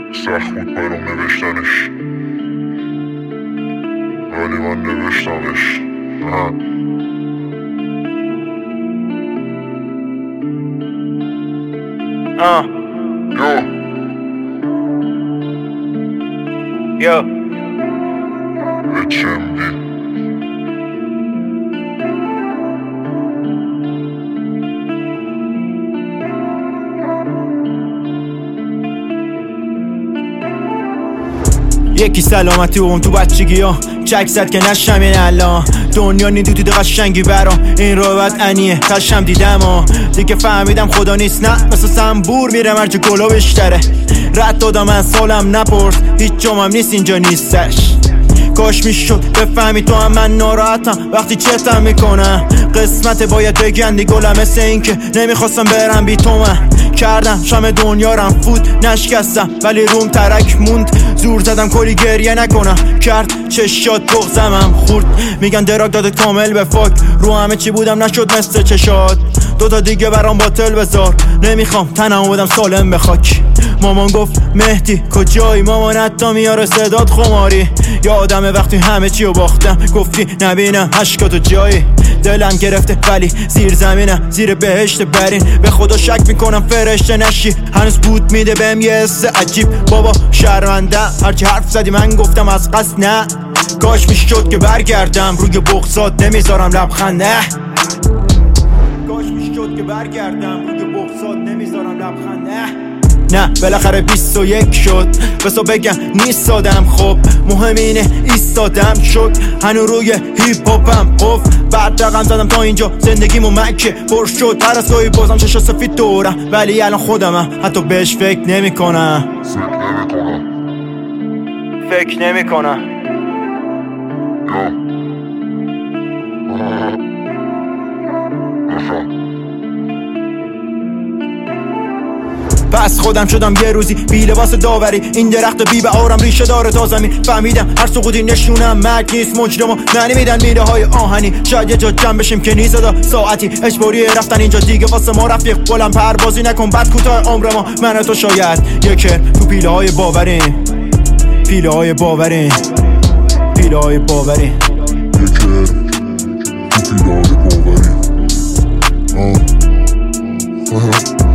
سخت بود برام نوشتنش، ولی من نوشتمش. Yo HMD یکی سلامتی بگم تو بچگی ها چک زد که نشم این الان دنیا نیدو دیده قشنگی برام این رو بعد انیه تشم دیدم ها دیگه فهمیدم خدا نیست نه مثل سنبور میره مرج گلا بیشتره رد دادم من سالم نپرس هیچ جامم نیست اینجا نیستش کاش میشد بفهمی تو هم من ناراحتم وقتی چتم میکنم قسمت باید بگندی گلم مثل این که نمیخواستم برم بی تو من کردم شم دنیا رم فود نشکستم ولی روم ترک موند زور زدم کلی گریه نکنم کرد چشات بغزمم خورد میگن دراگ دادت کامل به فاک رو همه چی بودم نشد مثل چشات دوتا دیگه برام باطل بذار نمیخوام تنمو بدم سالم به خاک مامان گفت مهدی کجایی مامان حتی میاره صدات خماری یادمه وقتی همه چی رو باختم گفتی نبینم عشقاتو جایی دلم گرفته ولی زیر زمینم زیر بهشت برین به خدا شک میکنم فرشته نشی هنوز بود میده بهم یه حس عجیب بابا شرمنده هرچی حرف زدی من گفتم از قصد نه کاش میشد که برگردم روی بغضات نمیذارم لبخند نه کاش میشد که برگردم روی بغضات نمیذارم لبخند نه بالاخره 21 شد بسا بگم نیستادم خب مهم اینه ایستادم شد هنو روی هیپ هاپم قف بعد رقم زدم تا اینجا زندگیمو مکه پر شد هر از گاهی بازم چشا سفید دورم ولی الان خودمم حتی بهش فکر نمی کنم فکر نمی کنم پس خودم شدم یه روزی بی لباس داوری این درخت بی بهارم ریشه داره تا زمین فهمیدم هر سقوطی نشونم مرگ نیست مجرمو معنی میدن میره های آهنی شاید یه جا جمع بشیم که نیزدا ساعتی اجباری رفتن اینجا دیگه واسه ما رفیق بلند پروازی نکن بعد کوتاه عمر ما من تو شاید یکر تو پیله های باوریم پیله های باوریم پیله های باوریم یکر تو پیله های باوریم